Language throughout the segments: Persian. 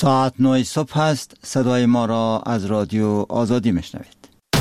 ساعت 9 صبح است. صدای ما را از رادیو آزادی میشنوید.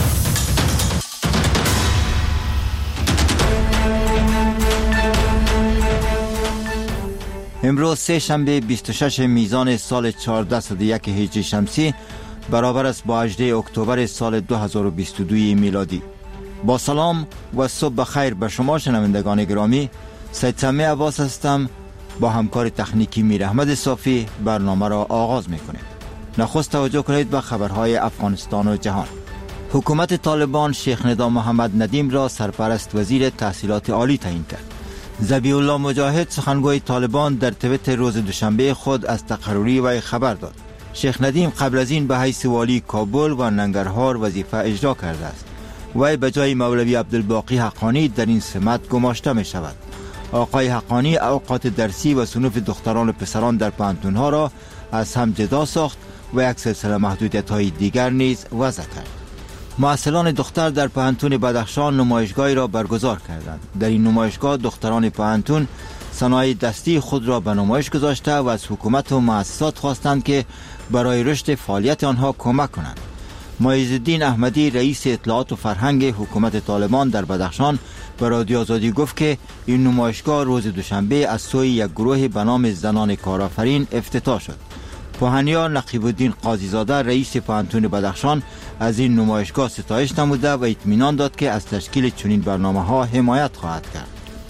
امروز سه شنبه 26 میزان سال 1401 هجری شمسی برابر است با 18 اکتبر سال 2022 میلادی. با سلام و صبح بخیر به شما شنوندگان گرامی. سید سمی عباس هستم. با همکار تکنیکی میر احمد صافی برنامه را آغاز میکنیم. نخست توجه کنید به خبرهای افغانستان و جهان. حکومت طالبان شیخ ندا محمد ندیم را سرپرست وزیر تحصیلات عالی تعیین کرد. ذبیح الله مجاهد سخنگوی طالبان در توییتر روز دوشنبه خود از تقرری وی خبر داد. شیخ ندیم قبل از این به حیث والی کابل و ننگرهار وظیفه اجرا کرده است. وی به جای مولوی عبدالباقی حقانی در این سمت گماشته می شود. آقای حقانی اوقات درسی و صنوف دختران و پسران در پانتونها را از هم جدا ساخت و یک سلسله محدودیت‌های دیگر نیز وضع کرد. محصلان دختر در پانتون بدخشان نمایشگاهی را برگزار کردند. در این نمایشگاه دختران پانتون صنایع دستی خود را به نمایش گذاشته و از حکومت و مؤسسات خواستند که برای رشد فعالیت آنها کمک کنند. معیز الدین احمدی رئیس اطلاعات و فرهنگ حکومت طالبان در بدخشان به رادیو آزادی گفت که این نمایشگاه روز دوشنبه از سوی یک گروه به نام زنان کارآفرین افتتاح شد. پوهنیار نقیب الدین قاضی زاده رئیس پانتون بدخشان از این نمایشگاه ستایش نموده و اطمینان داد که از تشکیل چنین برنامه‌ها حمایت خواهد کرد.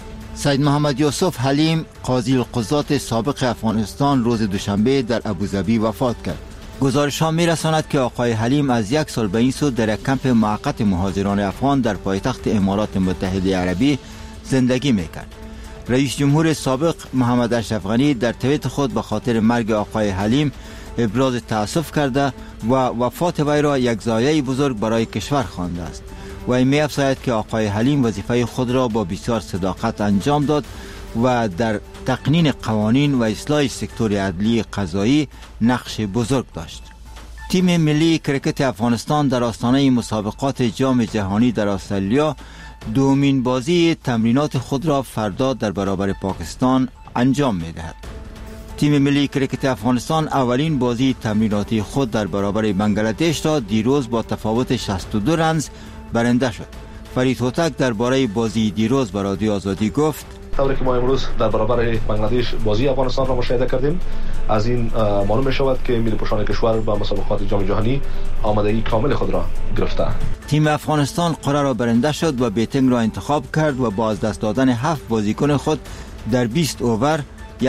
سید محمد یوسف حلیم قاضی القضات سابق افغانستان روز دوشنبه در ابوظبی وفات کرد. گزارش ها می رساند که آقای حلیم از یک سال به این سو در یک کمپ موقت مهاجران افغان در پایتخت امارات متحده عربی زندگی می کرد. رئیس جمهور سابق محمد اشرف غنی در توییت خود به خاطر مرگ آقای حلیم ابراز تأسف کرده و وفات وی را یک ضایعه بزرگ برای کشور خوانده است. وی می افزاید که آقای حلیم وظیفه خود را با بسیار صداقت انجام داد و در تقنین قوانین و اصلاح سکتور عدلی قضایی نقش بزرگ داشت. تیم ملی کرکت افغانستان در آستانه مسابقات جام جهانی در استرالیا دومین بازی تمرینات خود را فردا در برابر پاکستان انجام می دهد. تیم ملی کرکت افغانستان اولین بازی تمریناتی خود در برابر بنگلادش را دیروز با تفاوت 62 رنز برنده شد. فرید هوتک درباره بازی دیروز به رادیو آزادی گفت: طوری که ما امروز در برابر بنگلادش بازی افغانستان را مشاهده کردیم، از این معلوم می شود که ملی پوشان کشور با مسابقات جام جهانی آمادگی کامل خود را گرفته. تیم افغانستان قرعه را برنده شد و بیتینگ را انتخاب کرد و با از دست دادن 7 بازیکن خود در 20 اوور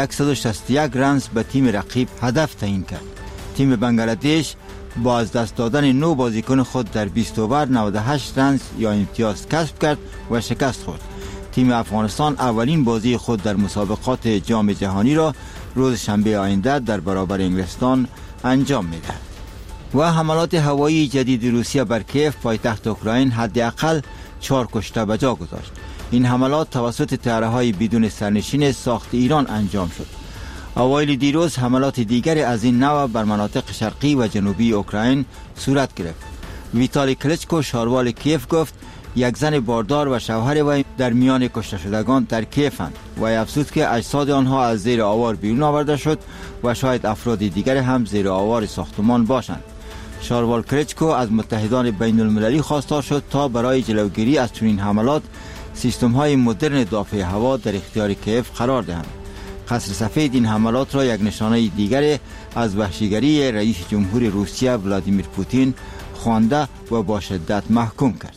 161 رنز به تیم رقیب هدف تعیین کرد. تیم بنگلادش با از دست دادن 9 بازیکن خود در 20 اوور 98 رنز یا امتیاز کسب کرد و شکست خورد. تیم افغانستان اولین بازی خود در مسابقات جام جهانی را روز شنبه آینده در برابر انگلستان انجام می‌دهد. و حملات هوایی جدید روسیه بر کیف پایتخت اوکراین حداقل 4 کشته به جا گذاشت. این حملات توسط طیاره‌های بدون سرنشین ساخت ایران انجام شد. اوایل دیروز حملات دیگری از این نوع بر مناطق شرقی و جنوبی اوکراین صورت گرفت. ویتالی کلچکو شاروال کیف گفت یک زن باردار و شوهر وی در میان کشته شدگان در کیفند و افزود که اجساد آنها از زیر آوار بیرون آورده شد و شاید افراد دیگر هم زیر آوار ساختمان باشند. شاروال کلچکو از متحدان بین المللی خواستار شد تا برای جلوگیری از چنین حملات سیستم های مدرن دافع هوا در اختیار کیف قرار دهند. قصر سفید این حملات را یک نشانه دیگر از وحشیگری رئیس جمهور روسیه ولادیمیر پوتین خوانده و با شدت محکوم کرد.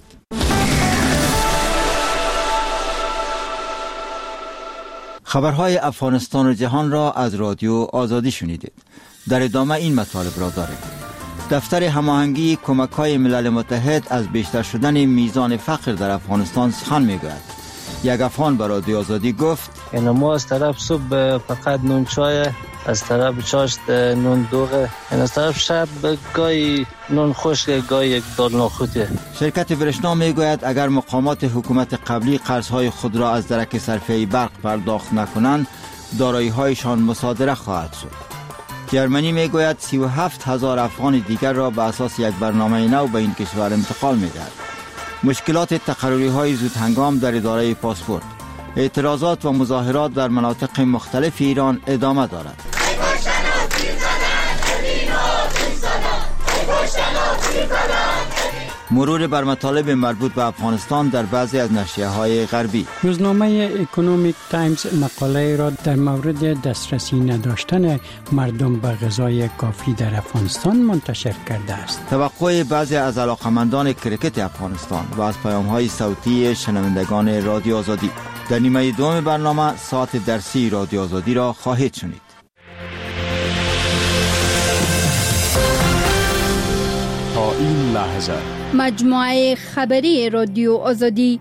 خبرهای افغانستان و جهان را از رادیو آزادی شنیدید. در ادامه این مطالب را داریم. دفتر هماهنگی کمک‌های ملل متحد از بیشتر شدن میزان فقر در افغانستان سخن می‌گوید. یک افغان به رادیو آزادی گفت: ما از طرف صبح فقط نون چای، از طرف چاشت نون دوغه، از طرف شب گاهی نون خشک، گاهی یک دال نخوته. شرکت برشنا میگوید اگر مقامات حکومت قبلی قرضهای خود را از درک صرفه برق پرداخت نکنند، دارایی‌هایشان مصادره خواهد شد. جرمنی میگوید 37,000 افغان دیگر را به اساس یک برنامه نو به این کشور انتقال میدهد. مشکلات تقرری‌های زود هنگام در اداره پاسپورت. اعتراضات و مظاهرات در مناطق مختلف ایران ادامه دارد. مرور بر مطالب مربوط به افغانستان در بعضی از نشریه‌های غربی. روزنامه اکونومیک تایمز مقاله را در مورد دسترسی نداشتن مردم به غذای کافی در افغانستان منتشر کرده است. توقع بعضی از علاقمندان کرکت افغانستان و از پیام‌های صوتی شنوندگان رادیو آزادی. در نیمه دوم برنامه ساعت درسی رادیو آزادی را خواهید شنید. تا این لحظه مجموعه خبری رادیو آزادی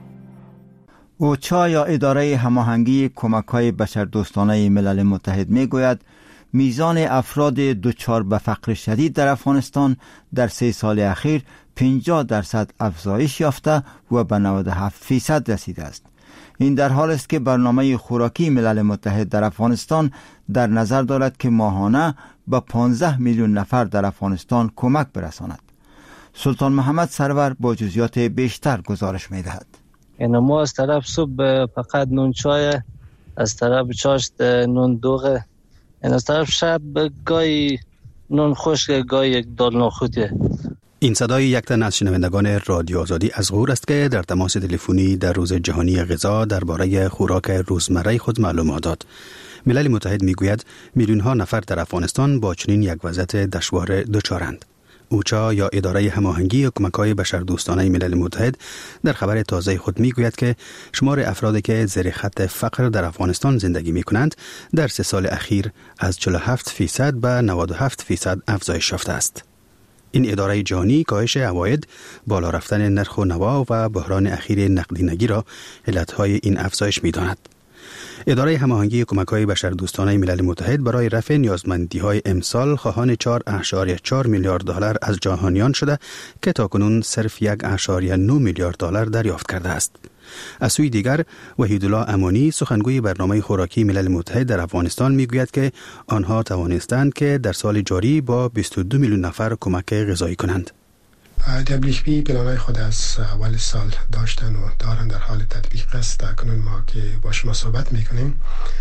اوچا یا اداره هماهنگی کمک‌های بشردوستانه ملل متحد میگوید میزان افراد دچار به فقر شدید در افغانستان در 3 سال اخیر 50% افزایش یافته و به 97% رسیده است. این در حال است که برنامه خوراکی ملل متحد در افغانستان در نظر دارد که ماهانه به 15 میلیون نفر در افغانستان کمک برساند. سلطان محمد سرور با جزئیات بیشتر گزارش می‌دهد. یعنی ما از طرف صبح فقط نون چای، از طرف چاشت نون دوغه، یعنی از طرف شب گاهی نون خشک، گاهی یک دال نخودیه. این صدای یک تن از شنوندگان رادیو آزادی از غور است که در تماس تلفنی در روز جهانی غذا درباره خوراک روزمره خود معلومات داد. ملل متحد میگوید میلیون ها نفر در افغانستان با چنین یک وضعیت دشوار دچارند. اوچا یا اداره هماهنگی کمک‌های بشردوستانه ملل متحد در خبر تازه خود میگوید که شمار افرادی که زیر خط فقر در افغانستان زندگی میکنند در 3 سال اخیر از 47% به 97% افزایش یافته است. این اداره جهانی کاهش عواید، بالا رفتن نرخ و نوا و بحران اخیر نقدینگی را علتهای این افزایش می‌داند. اداره هماهنگی کمک‌های بشردوستانه ملل متحد برای رفع نیازمندی‌های امسال خواهان 4.4 میلیارد دلار از جهانیان شده که تاکنون صرف 1.9 میلیارد دلار دریافت کرده است. از سوی دیگر وحیدالله امانی سخنگوی برنامه خوراکی ملل متحد در افغانستان میگوید که آنها توانستند که در سال جاری با 22 میلیون نفر کمک غذایی کنند. WFP پلان‌های خود از اول سال داشتن و دارن، در حال تطبیق است. اکنون ما که با شما صحبت میکنیم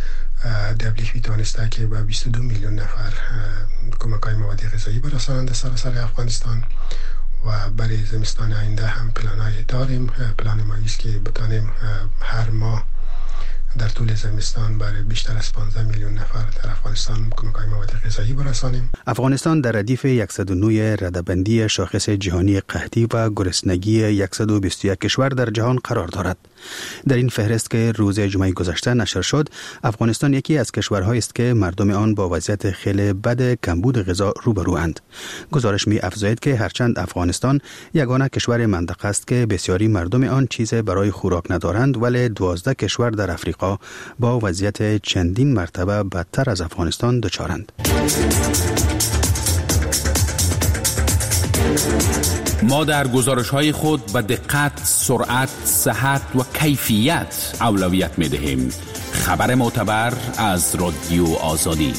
WFP توانسته که با 22 میلیون نفر کمک‌های مواد غذایی برسانند در سراسر افغانستان و برای زمستان آینده هم پلان‌های داریم. پلان ما است که بتانیم هر ماه در طول زمستان برای بیشتر از 15 میلیون نفر در افغانستان کمک‌های مواد غذایی برسانیم. افغانستان در ردیف 109 رده‌بندی شاخص جهانی قحطی و گرسنگی 121 کشور در جهان قرار دارد. در این فهرست که روز جمعه گذشته نشر شد، افغانستان یکی از کشورهایی است که مردم آن با وضعیت خیلی بد کمبود غذا روبروند. گزارش می افزاید که هرچند افغانستان یگانه کشور منطقه است که بسیاری مردم آن چیز برای خوراک ندارند، ولی 12 کشور در افریقا با وضعیت چندین مرتبه بدتر از افغانستان دچارند. ما در گزارش‌های خود به دقت، سرعت، صحت و کیفیت اولویت می‌دهیم. خبر معتبر از رادیو آزادی.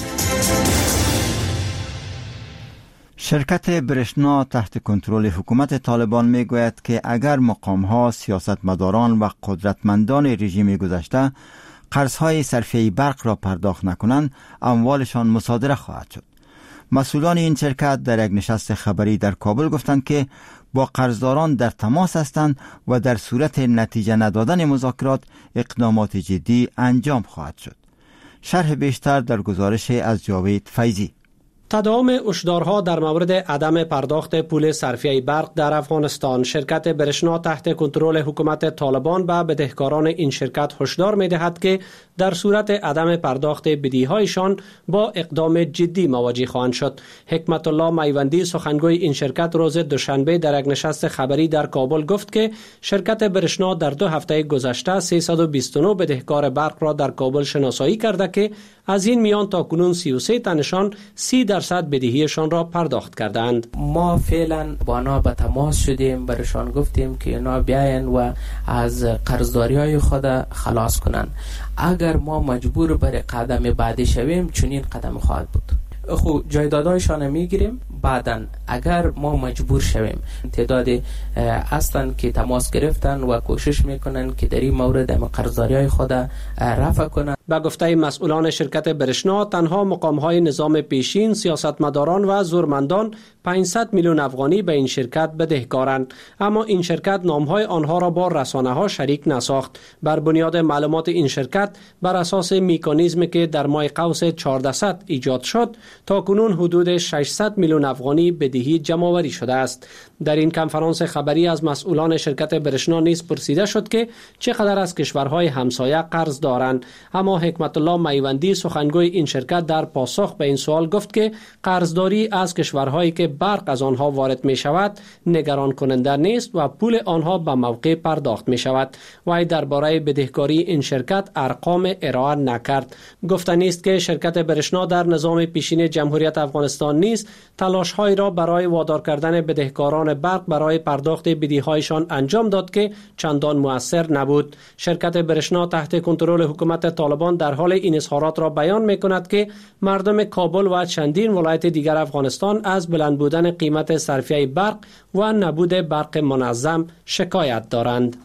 شرکت برشنا تحت کنترل حکومت طالبان میگوید که اگر مقام‌ها، سیاستمداران و قدرتمندان رژیم گذشته قرض‌های صرفه برق را پرداخت نکنند، اموالشان مصادره خواهد شد. مسئولان این شرکت در یک نشست خبری در کابل گفتند که با قرضداران در تماس هستند و در صورت نتیجه ندادن مذاکرات اقدامات جدی انجام خواهد شد. شرح بیشتر در گزارش از جاوید فیضی. تداوم هشدارها در مورد عدم پرداخت پول صرفیه برق در افغانستان. شرکت برشنا تحت کنترل حکومت طالبان به بدهکاران این شرکت هشدار می‌دهد که در صورت عدم پرداخت بدهی‌هایشان با اقدام جدی مواجه خواهند شد. حکمت الله میوندی سخنگوی این شرکت روز دوشنبه در یک نشست خبری در کابل گفت که شرکت برشنا در 2 هفته گذشته 329 بدهکار برق را در کابل شناسایی کرده که از این میان تاکنون 33 تنشان 30% بدهیشان را پرداخت کردند. ما فعلا با آنها به تماس شدیم، برشان گفتیم که اینا بیاین و از قرضداری‌های خود خلاص کنند. اگر ما مجبور بر قدم بعدی شویم چنین قدم خواهد بود. خب جایدادهایشان میگیریم، بعداً اگر ما مجبور شویم تعداد هستند که تماس گرفتن و کوشش میکنن که در این مورد قرضداری‌های خود رفع کنند. با گفته مسئولان شرکت برشنا، تنها مقام‌های نظام پیشین، سیاستمداران و زورمندان 500 میلیون افغانی به این شرکت بدهکارند، اما این شرکت نام‌های آنها را با رسانه‌ها شریک نساخت. بر بنیاد معلومات این شرکت بر اساس مکانیزمی که در ماه قوس 1400 ایجاد شد، تاکنون حدود 600 میلیون افغانی بدهی جمع‌آوری شده است. در این کنفرانس خبری از مسئولان شرکت برشنا نیز پرسیده شد که چقدر از کشورهای همسایه قرض دارند، اما حکمت الله میوندی سخنگوی این شرکت در پاسخ به این سوال گفت که قرضداری از کشورهایی که برق از آنها وارد می شود نگران کننده نیست و پول آنها به موقع پرداخت می شود. وی درباره بدهکاری این شرکت ارقام ارائه نکرد. گفتنی است که شرکت برشنا در نظام پیشین جمهوریت افغانستان نیز تلاش‌هایی را برای وادار کردن بدهکاران برق برای پرداخت بدهی‌هایشان انجام داد که چندان مؤثر نبود. شرکت برشنا تحت کنترل حکومت طالبان در حال این اظهارات را بیان می‌کند که مردم کابل و چندین ولایت دیگر افغانستان از بلند بودن قیمت صرفیه برق و نبود برق منظم شکایت دارند.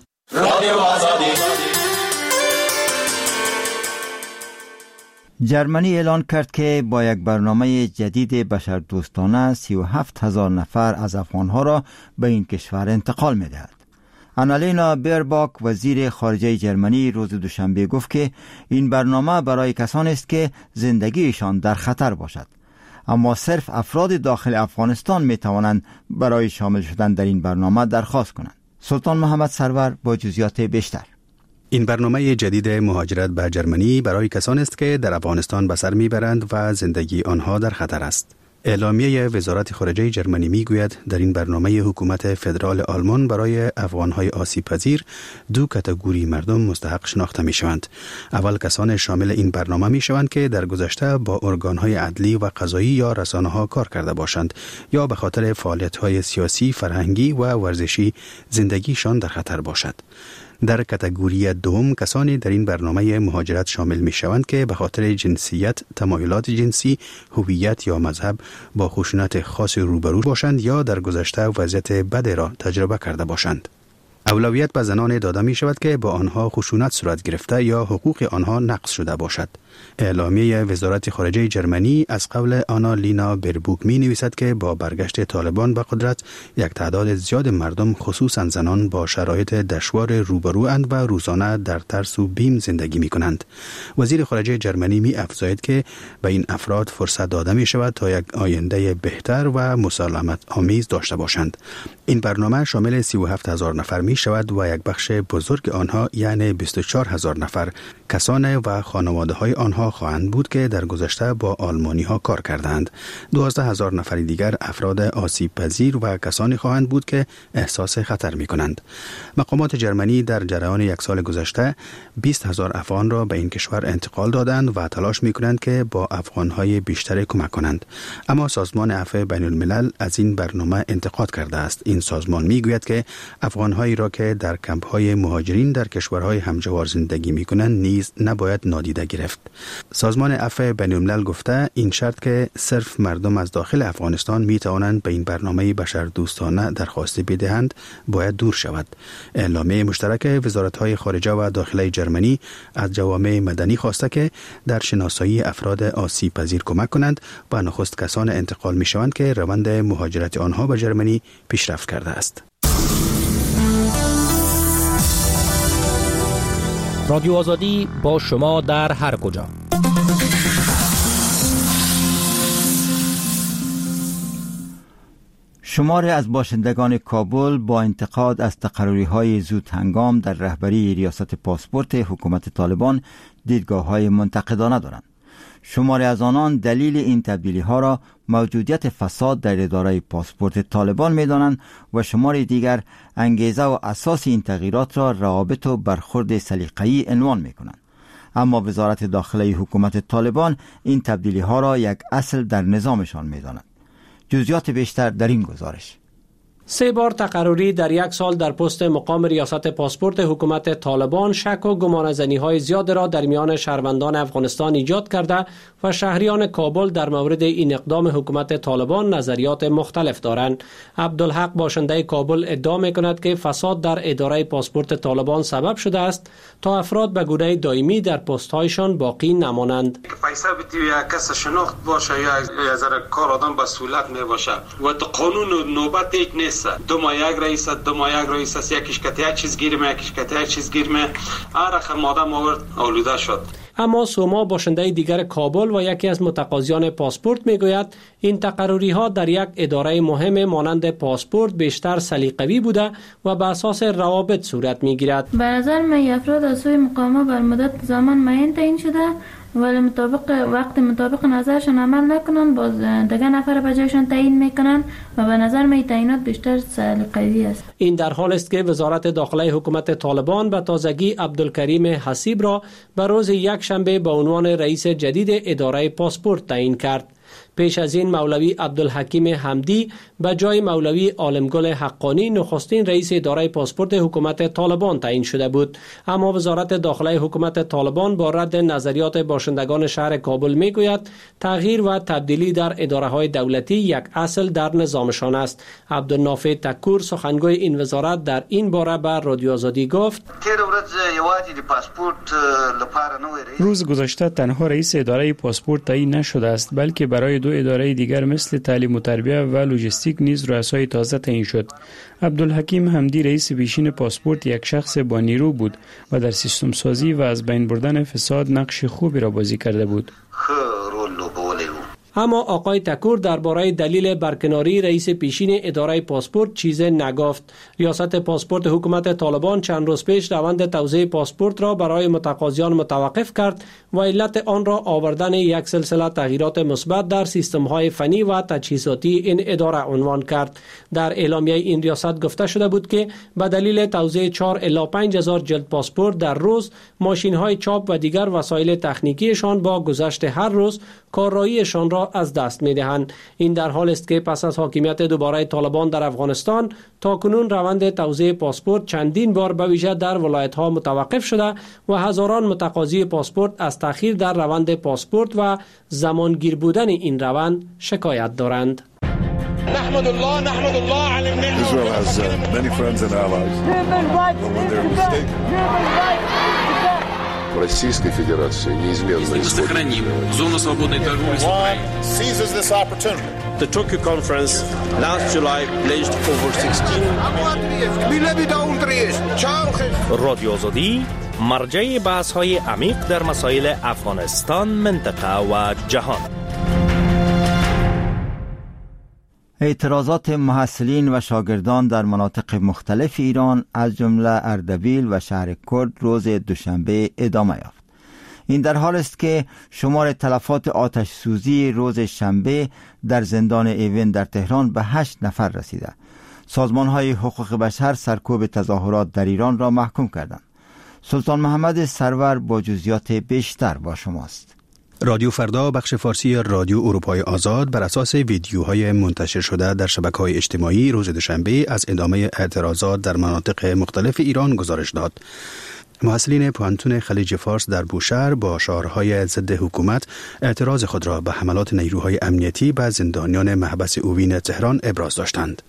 جرمنی اعلان کرد که با یک برنامه جدید بشردوستانه 37,000 نفر از افغانها را به این کشور انتقال می‌دهد. آنالینا بیرباک وزیر خارجه جرمنی روز دوشنبه گفت که این برنامه برای کسانی است که زندگیشان در خطر باشد، اما صرف افراد داخل افغانستان می توانند برای شامل شدن در این برنامه درخواست کنند. سلطان محمد سرور با جزئیات بیشتر. این برنامه جدید مهاجرت به جرمنی برای کسانی است که در افغانستان به سر میبرند و زندگی آنها در خطر است. اعلامیه وزارت خارجه جرمنی میگوید در این برنامه حکومت فدرال آلمان برای افغانهای آسیب پذیر دو کاتگوری مردم مستحق شناخته می شوند. اول کسان شامل این برنامه می شوند که در گذشته با ارگانهای عدلی و قضایی یا رسانه ها کار کرده باشند یا به خاطر فعالیت‌های سیاسی، فرهنگی و ورزشی زندگیشان در خطر باشد. در کاتگوری دوم کسانی در این برنامه مهاجرت شامل می شوند که به خاطر جنسیت، تمایلات جنسی، هویت یا مذهب با خشونت خاص روبرو باشند یا در گذشته وضعیت بد را تجربه کرده باشند. اولویت به زنان داده می شود که با آنها خشونت صورت گرفته یا حقوق آنها نقض شده باشد. اعلامیه وزارت خارجه جرمنی از قول آنالینا بیرباک می نویسد که با برگشت طالبان به قدرت یک تعداد زیاد مردم خصوصا زنان با شرایط دشوار روبروند و روزانه در ترس و بیم زندگی می کنند. وزیر خارجه جرمنی می افزاید که به این افراد فرصت داده می شود تا یک آینده بهتر و مسالمت آمیز داشته باشند. این برنامه شامل 37,000 نفر می شود و یک بخش بزرگ آنها یعنی 24,000 نفر کسان و خانواده های آنها خواهند بود که در گذشته با آلمانی ها کار کردند. 12,000 نفر دیگر افراد آسیب پذیر و کسانی خواهند بود که احساس خطر می کنند. مقامات جرمنی در جریان یک سال گذشته 20,000 افغان را به این کشور انتقال دادند و تلاش می کنند که با افغان های بیشتر کمک کنند. اما سازمان عفو بین الملل از این برنامه انتقاد کرده است. این سازمان می گوید که افغان هایی را که در کمپ های مهاجرین در کشورهای همجوار زندگی می کنند نیز نباید نادیده گرفت. سازمان عفو بین الملل گفته این شرط که صرف مردم از داخل افغانستان می توانند به این برنامه بشردوستانه درخواست بدهند باید دور شود. اعلامیه مشترک وزارت‌های خارجه و داخلی جرمنی از جوامع مدنی خواسته که در شناسایی افراد آسیب پذیر کمک کنند و نخست کسان انتقال می شوند که روند مهاجرت آنها به جرمنی پیشرفت کرده است. رادیو آزادی با شما در هر کجا. شماری از باشندگان کابل با انتقاد از تقرری‌های زود هنگام در رهبری ریاست پاسپورت حکومت طالبان دیدگاه‌های منتقدانه دارند. شماری از آنان دلیل این تبدیلی‌ها را موجودیت فساد در اداره پاسپورت طالبان می‌دانند و شماری دیگر انگیزه و اساس این تغییرات را روابط و برخورد سلیقه‌ای عنوان می‌کنند. اما وزارت داخلی حکومت طالبان این تبدیلی‌ها را یک اصل در نظامشان می‌داند. جزئیات بیشتر در این گزارش. 3 بار تقرری در یک سال در پست مقام ریاست پاسپورت حکومت طالبان شک و گمانه‌زنی‌های زیاد را در میان شهروندان افغانستان ایجاد کرده و شهریان کابل در مورد این اقدام حکومت طالبان نظریات مختلف دارند. عبدالحق باشنده کابل ادعا می‌کند که فساد در اداره پاسپورت طالبان سبب شده است تا افراد به گونه دائمی در پست‌هایشان باقی نمانند. پیسه بتیوی کس شناخت باشه یا از کار آدم به سهولت میباشه و تو قانون نوبت هیچ نیست. 2 ماه یک رئیس، 2 ماه یک رئیس است، یکیش که یک چیز گیرمه، یکیش که یک چیز گیرمه، هر رقم آدم آورد آلوده شد. اما سوما باشنده دیگر کابل و یکی از متقاضیان پاسپورت میگوید این تقرری ها در یک اداره مهم مانند پاسپورت بیشتر سلیقه‌ای بوده و به اساس روابط صورت میگیرد. به نظر من افراد از سوی مقامات بر مدت زمان معین تعیین شده ولی مطابق نظرشان عمل نکنن، باز دیگر نفر به جایشان تعیین میکنن و به نظر من تعیینات بیشتر سلیقه‌ای است. این در حال است که وزارت داخله حکومت طالبان به تازگی عبدالکریم حسیب را به روز یکشنبه به عنوان رئیس جدید اداره پاسپورت تعیین کرد. پیش از این مولوی عبدالحکیم حمدی به جای مولوی عالمگل حقانی نخستین رئیس اداره پاسپورت حکومت طالبان تعیین شده بود. اما وزارت داخله حکومت طالبان با رد نظریات باشندگان شهر کابل میگوید تغییر و تبدیلی در اداره های دولتی یک اصل در نظامشان است. عبدالنافع تکور سخنگوی این وزارت در این باره به رادیو آزادی گفت: روز گذشته تنها رئیس اداره پاسپورت تعیین نشده است، بلکه برای 2 اداره دیگر مثل تعلیم و تربیت و لوجستیک نیز رؤسای تازه تعیین شد. عبدالحکیم حمدی رئیس پیشین پاسپورت یک شخص با نیرو بود و در سیستم سازی و از بین بردن فساد نقش خوبی را بازی کرده بود. اما آقای تکور درباره دلیل برکناری رئیس پیشین اداره پاسپورت چیزی نگفت. ریاست پاسپورت حکومت طالبان چند روز پیش روند توزیع پاسپورت را برای متقاضیان متوقف کرد و علت آن را آوردن یک سلسله تغییرات مثبت در سیستم‌های فنی و تجهیزاتی این اداره عنوان کرد. در اعلامیه این ریاست گفته شده بود که به دلیل توزیع 4 الی 5 هزار جلد پاسپورت در روز، ماشین‌های چاپ و دیگر وسایل تکنیکیشان با گذشت هر روز کاراییشان را از دست می‌دهند. این در حال است که پس از حاکمیت دوباره طالبان در افغانستان تاکنون روند توزیع پاسپورت چندین بار به ویژه در ولایت‌ها متوقف شده و هزاران متقاضی پاسپورت از تأخیر در روند پاسپورت و زمانگیر بودن این روند شکایت دارند. نحمد الله علی النعمة. Israel has many friends and allies. When they're mistaken. Российской Федерации неизменно сохраним зону свободной торговли с Украиной. Seizes this opportunity. The Tokyo conference last July pledged over 16 رادیو آزادی مرجع بحث‌های عمیق در مسائل افغانستان، منطقه و جهان. اعتراضات محصلین و شاگردان در مناطق مختلف ایران از جمله اردبیل و شهر کرد روز دوشنبه ادامه یافت. این در حال است که شمار تلفات آتش سوزی روز شنبه در زندان ایون در تهران به 8 نفر رسیده. سازمان‌های حقوق بشر سرکوب تظاهرات در ایران را محکوم کردند. سلطان محمد سرور با جزئیات بیشتر با شماست. رادیو فردا بخش فارسی رادیو اروپای آزاد بر اساس ویدیوهای منتشر شده در شبکه‌های اجتماعی روز دوشنبه از ادامه اعتراضات در مناطق مختلف ایران گزارش داد. محصلین پوهنتون خلیج فارس در بوشهر با شعارهای ضد حکومت اعتراض خود را به حملات نیروهای امنیتی به زندانیان محبس اوین تهران ابراز داشتند.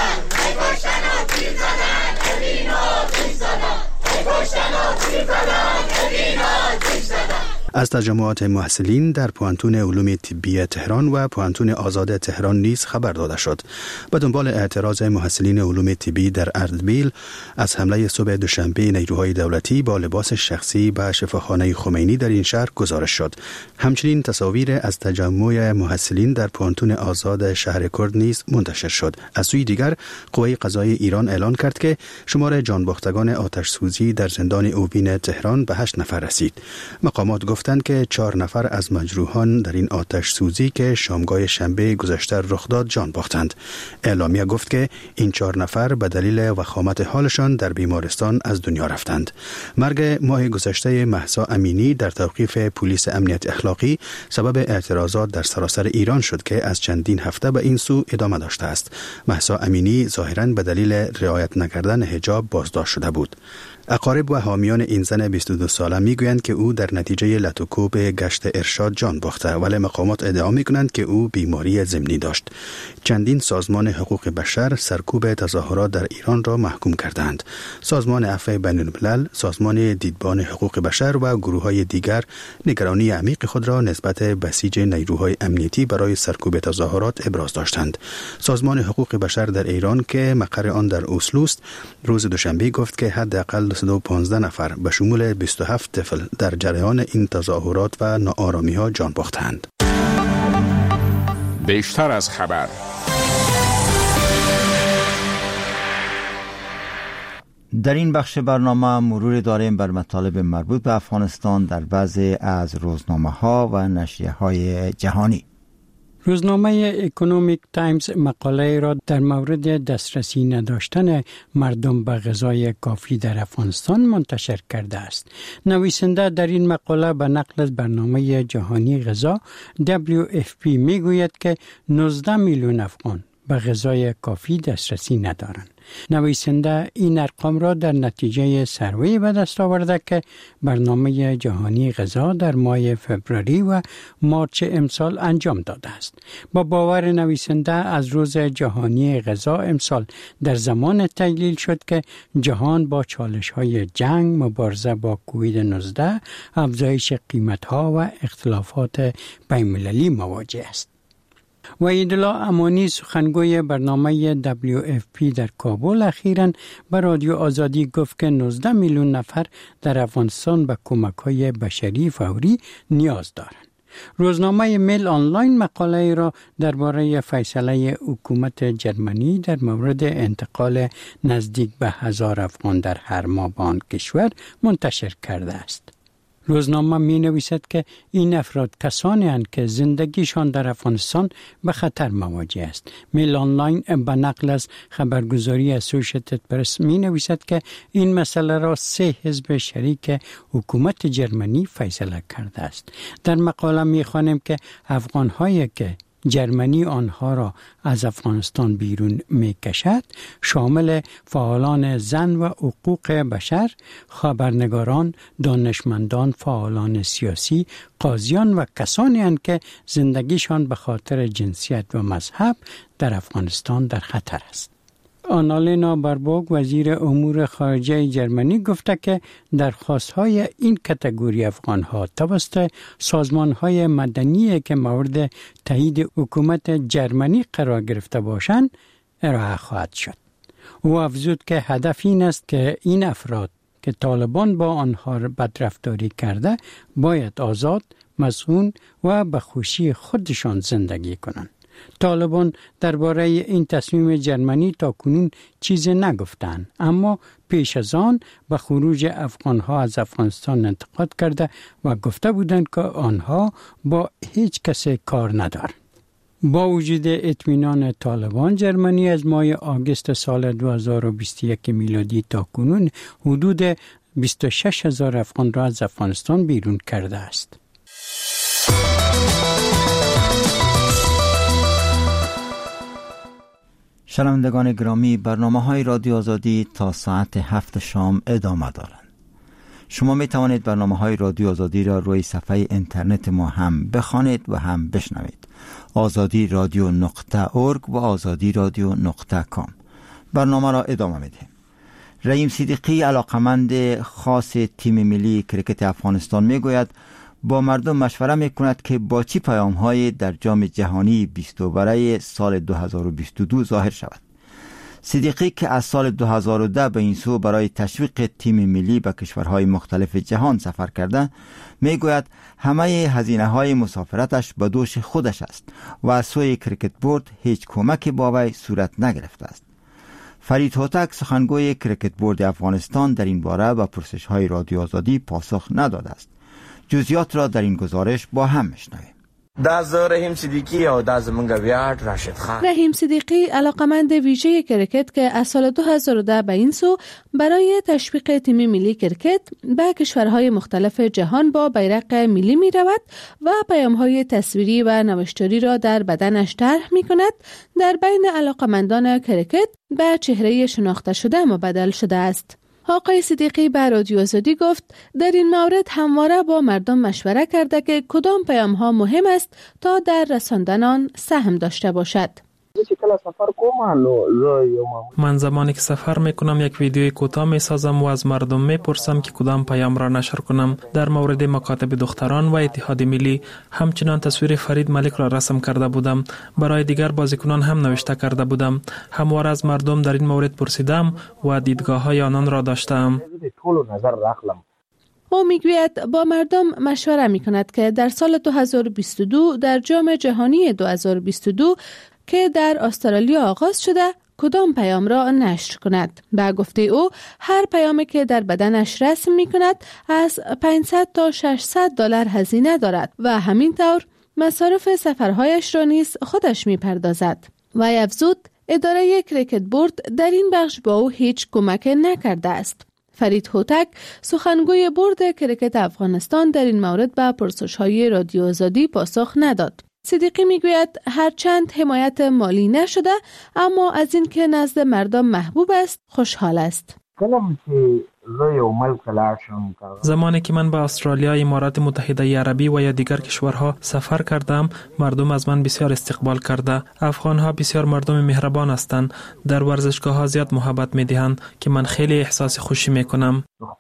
از تجمعات محصلین در پوهنتون علوم طبی تهران و پوهنتون آزاد تهران نیز خبر داده شد. به دنبال اعتراض محصلین علوم طبی در اردبیل از حمله صبح دوشنبه نیروهای دولتی با لباس شخصی به شفاخانه خمینی در این شهر گزارش شد. همچنین تصاویر از تجمع محصلین در پوهنتون آزاد شهر کرد نیز منتشر شد. از سوی دیگر قوه قضایی ایران اعلان کرد که شمار جانباختگان آتش سوزی در زندان اوین تهران به 8 نفر رسید. مقامات گفتند گفتند که 4 نفر از مجروحان در این آتش سوزی که شامگاه شنبه گذشته رخ داد جان باختند. اعلامیه گفت که این 4 نفر به دلیل وخامت حالشان در بیمارستان از دنیا رفتند. مرگ ماه گذشته مهسا امینی در توقیف پلیس امنیت اخلاقی سبب اعتراضات در سراسر ایران شد که از چندین هفته به این سو ادامه داشته است. مهسا امینی ظاهراً به دلیل رعایت نکردن حجاب بازداشت شده بود. اقارب و حامیان این زن 22 ساله میگویند که او در نتیجه لطوکوب گشت ارشاد جان باخته، ولی مقامات ادعا میکنند که او بیماری ضمنی داشت. چندین سازمان حقوق بشر سرکوب تظاهرات در ایران را محکوم کردند. سازمان عفو بین الملل، سازمان دیدبان حقوق بشر و گروه‌های دیگر نگرانی عمیق خود را نسبت بسیج نیروهای امنیتی برای سرکوب تظاهرات ابراز داشتند. سازمان حقوق بشر در ایران که مقر آن در اسلو است، روز دوشنبه گفت که حداقل 215 نفر به شمول 27 طفل در جریان این تظاهرات و ناآرامی‌ها جان باختند. بیشتر از خبر. در این بخش برنامه مرور داریم بر مطالب مربوط به افغانستان در بعضی از روزنامه‌ها و نشریه‌های جهانی. روزنامه اکونومیک تایمز مقاله را در مورد دسترسی نداشتن مردم به غذای کافی در افغانستان منتشر کرده است. نویسنده در این مقاله به نقل از برنامه جهانی غذا WFP میگوید که 19 میلیون افغان به غذای کافی دسترسی ندارند. نویسنده این ارقام را در نتیجه سروی به دست آورده که برنامه جهانی غذا در ماه فوریه و مارچ امسال انجام داده است. با باور نویسنده از روز جهانی غذا امسال در زمان تحلیل شد که جهان با چالش‌های جنگ، مبارزه با کووید 19، افزایش قیمت‌ها و اختلافات بین‌المللی مواجه است. وحیدالله امانی سخنگوی برنامه WFP در کابل اخیراً به رادیو آزادی گفت که 19 میلیون نفر در افغانستان به کمک‌های بشری فوری نیاز دارند. روزنامه میل آنلاین مقاله را درباره فیصله حکومت جرمنی در مورد انتقال نزدیک به 1000 افغان در هر ماه به آن کشور منتشر کرده است. روزنامه می نویسد که این افراد کسانی هستند که زندگیشان در افغانستان به خطر مواجه است. میل آنلاین به نقل از خبرگزاری اسوسییتد پرس می نویسد که این مسئله را 3 حزب شریک حکومت جرمنی فیصله کرده است. در مقاله می خوانیم که افغان‌هایی که جرمنی آنها را از افغانستان بیرون می‌کشد شامل فعالان زن و حقوق بشر، خبرنگاران، دانشمندان، فعالان سیاسی، قاضیان و کسانی هستند که زندگیشان به خاطر جنسیت و مذهب در افغانستان در خطر است. آنالینا بربوگ وزیر امور خارجه جرمنی گفته که درخواست‌های این کاتگوری افغان‌ها توسط سازمان‌های مدنی که مورد تایید حکومت جرمنی قرار گرفته باشند ارائه خواهد شد. او افزود که هدف این است که این افراد که طالبان با آنها بدرفتاری کرده باید آزاد، مسئول و به خوشی خودشان زندگی کنند. طالبان درباره این تصمیم جرمنی تاکنون چیزی نگفتند، اما پیش از آن به خروج افغانها از افغانستان انتقاد کرده و گفته بودند که آنها با هیچ کسی کار ندارند. با وجود اطمینان طالبان، جرمنی از ماه آگوست سال 2021 میلادی تاکنون حدود 26,000 افغان را از افغانستان بیرون کرده است. شنوندگان گرامی، برنامه‌های رادیو آزادی تا ساعت 7 شام ادامه دارند. شما می توانید برنامه‌های رادیو آزادی را روی صفحه اینترنت ما هم بخوانید و هم بشنوید. azadi-radio.org و azadi-radio.com. برنامه را ادامه میدیم. رحیم صدیقی، علاقمند خاص تیم ملی کرکت افغانستان، میگوید با مردم مشوره میکند که با چی پیام‌های در جام جهانی 20 برای سال 2022 ظاهر شود. صدیقی که از سال 2010 به این سو برای تشویق تیم ملی به کشورهای مختلف جهان سفر کرده، میگوید همه هزینه‌های مسافرتش به دوش خودش است و از سوی کرکت بورد هیچ کمکی با وی صورت نگرفته است. فرید هوتک، سخنگوی کرکت بورد افغانستان، در این باره به پرسش‌های رادیو آزادی پاسخ نداده است. جزئیات را در این گزارش با هم میشنویم. رحیم صدیقی و منگویات راشد خان. رحیم صدیقی علاقمند ویژه کرکت که از سال 2010 به این سو برای تشویق تیم ملی کرکت به کشورهای مختلف جهان با بیرق ملی می رود و پیام‌های تصویری و نوشتاری را در بدنش طرح می کند. در بین علاقمندان کرکت به چهره شناخته شده مبدل شده است. آقای صدیقی به رادیو آزادی گفت در این مورد همواره با مردم مشوره کرده که کدام پیام‌ها مهم است تا در رساندن آن سهم داشته باشد. من زمانی که سفر میکنم یک ویدیوی کوتاه میسازم و از مردم میپرسم که کدام پیام را نشر کنم. در مورد مکاتب دختران و اتحاد ملی همچنان تصویر فرید ملک را رسم کرده بودم. برای دیگر بازیکنان هم نوشته کرده بودم. همواره از مردم در این مورد پرسیدم و دیدگاه های آنان را داشتم. او میگوید با مردم مشوره میکند که در سال 2022 در جام جهانی 2022 که در استرالیا آغاز شده کدام پیام را نشر کند. به گفته او هر پیامی که در بدنش رسم می کند از 500 تا 600 دلار هزینه دارد و همین طور مصارف سفرهایش را نیز خودش می پردازد. و افزود اداره کریکت بورد در این بخش با او هیچ کمک نکرده است. فرید هوتک سخنگوی بورد کریکت افغانستان در این مورد به پرسش‌های رادیو آزادی پاسخ نداد. صدیقی میگوید هرچند حمایت مالی نشده اما از این که نزد مردم محبوب است خوشحال است. زمانی که من به استرالیا، امارات متحده عربی و یا دیگر کشورها سفر کردم مردم از من بسیار استقبال کرده. افغانها بسیار مردم مهربان هستند. در ورزشگاه ها زیاد محبت میدهند که من خیلی احساس خوشی میکنم.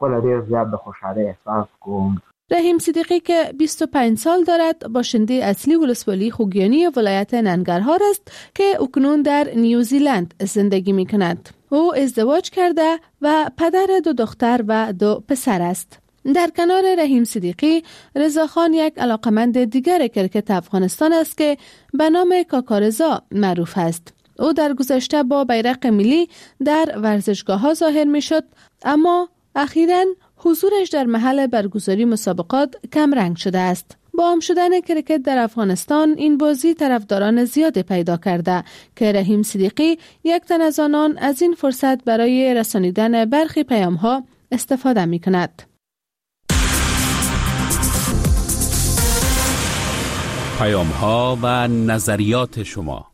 رحیم صدیقی که 25 سال دارد باشنده اصلی ولسوالی خوگیانی ولایت ننگرهار است که اکنون در نیوزیلند زندگی می کند. او ازدواج کرده و پدر 2 دختر و 2 پسر است. در کنار رحیم صدیقی، رضا خان یک علاقمند دیگر کرکت افغانستان است که به نام کاکارزا معروف است. او در گذشته با بیرق ملی در ورزشگاه ها ظاهر می شد اما اخیراً حضورش در محل برگزاری مسابقات کم رنگ شده است. با عام شدن کرکت در افغانستان این بازی طرفداران زیادی پیدا کرده که رحیم صدیقی یک تن از آنان از این فرصت برای رسانیدن برخی پیام‌ها استفاده می‌کند. پیام‌ها و نظریات شما.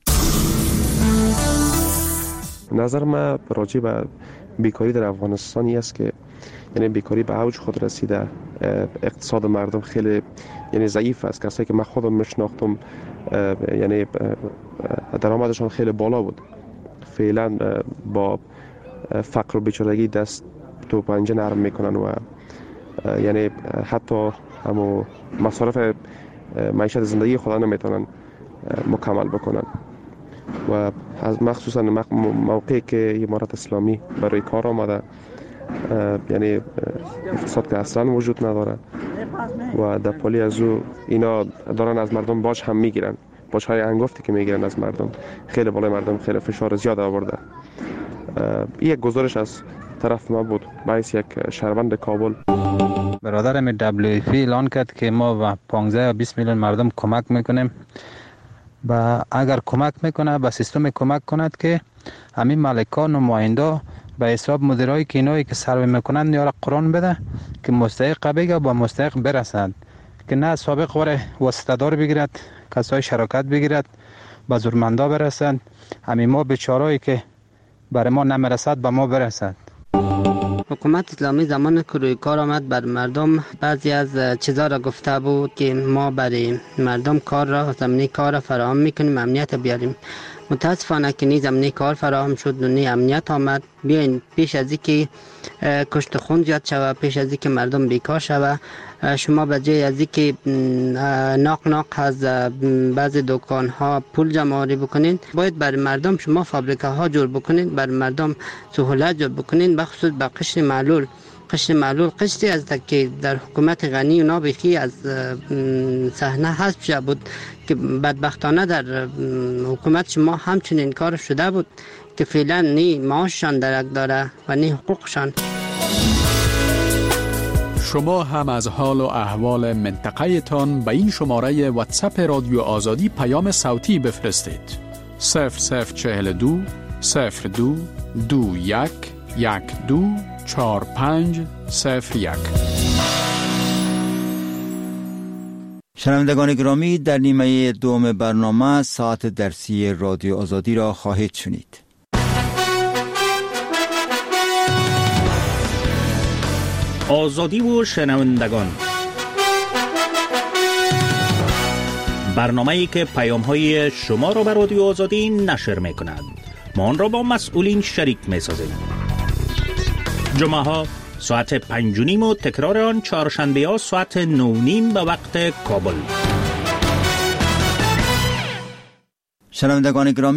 نظر من راجع به بیکاری در افغانستانی است که یعنی بیکاری به اوج خود رسیده. اقتصاد مردم خیلی یعنی ضعیف است. کسایی که من خودم میشناختم یعنی درآمدشان خیلی بالا بود. فعلا با فقر و بیچارگی دست تو پنجه نرم میکنن و یعنی حتی همو مصارف معیشت زندگی خود نمیتونن مکمل بکنن و از مخصوصا موقعی که امارت اسلامی برای کار آمده یعنی اقتصاد که اصلا وجود نداره و در پالی از او اینا دارن از مردم باج هم میگیرن، باج های انگفتی که میگیرن از مردم خیلی بالای مردم خیلی فشار زیاد آورده. این یک گزارش از طرف ما بود باعث یک شهروند کابل. برادرم WFP اعلان کرد که ما با 15 یا 20 میلیون مردم کمک میکنیم و اگر کمک میکنه به سیستم کمک کند که همین مالکان و نماینده به حساب مدیرای کینایی که سروی میکنند یا قرآن بده که مستحق بگه با مستحق برسند که نه سابق وره واسطه‌دار بگیرد، کسای شراکت بگیرد، به زورمندا برسند، همین ما بیچارهایی که برای ما نمیرسد به ما برسد. حکومت اسلامی زمان که روی کار آمد بر مردم بعضی از چیزا را گفته بود که ما برای مردم کار را زمینه کار را فراهم میکنیم، امنیت بیاریم. متاسفانه که نی زمینه کار فراهم شد و نی امنیت آمد. بیاین پیش از اینکه کشت خون زیاد شود، پیش از اینکه مردم بیکار شود، شما به جای از اینکه ناق از بعضی دکان ها پول جمع آوری بکنین، باید برای مردم شما فابریکه ها جور بکنین، برای مردم سهولت جور بکنین، بخصوص به قشر معلول. قشر معلول قشری از که در حکومت غنی اونا بخی از صحنه حذف شده بود که بدبختانه در حکومت شما همچنین کار شده بود که فعلا نی معاششان درک داره و نی حقوقشان. شما هم از حال و احوال منطقه تان به این شماره واتساپ رادیو آزادی پیام صوتی بفرستید. 0042 02 21 12 4501. شنوندگان گرامی، در نیمه دوم برنامه ساعت درسی رادیو آزادی را خواهید شنید. آزادی و شنوندگان، برنامه‌ای که پیام‌های شما را به رادیو آزادی نشر می‌کند. ما آن را با مسئولین شریک می‌سازیم. جمعه‌ها ساعت 5:30 و تکرار آن چهارشنبه‌ها ساعت 9:30 به وقت کابل. شنوندگان گرامی،